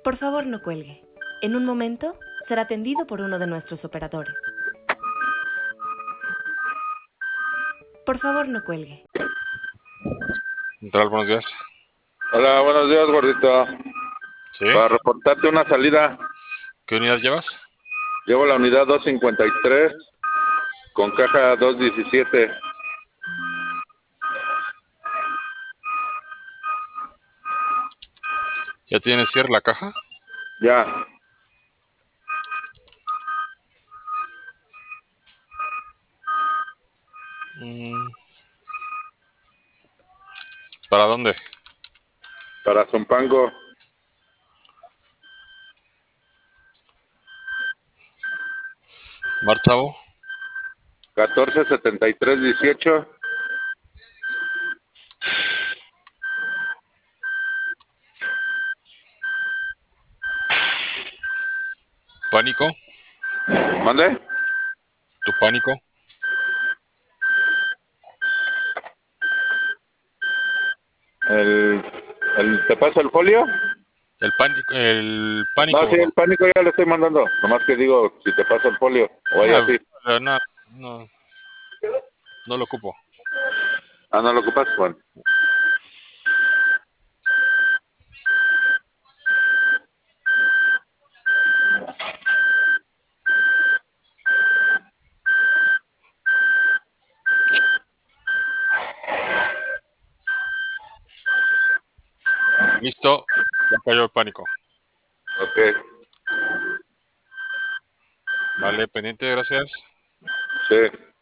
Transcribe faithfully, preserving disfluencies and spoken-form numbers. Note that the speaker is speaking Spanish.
Por favor, no cuelgue. En un momento será atendido por uno de nuestros operadores. Por favor, no cuelgue. Central, buenos días. Hola, buenos días, gordito. ¿Sí? Para reportarte una salida. ¿Qué unidad llevas? Llevo la unidad doscientos cincuenta y tres con caja doscientos diecisiete. ¿Ya tienes cierre la caja? Ya. Mm. ¿Para dónde? Para Zumpango. Marchavo. catorce setenta y tres dieciocho. ¿Pánico? ¿Mande? ¿Tu pánico? El, el, ¿Te paso el folio? El pánico, el pánico, No, sí, gordo. el pánico ya lo estoy mandando. Nomás que digo, si te paso el folio. O ahí Ah, así. no, no, no lo ocupo. Ah, ¿no lo ocupas? Bueno. Listo, ya cayó el pánico. Ok. Vale, pendiente, gracias. Sí.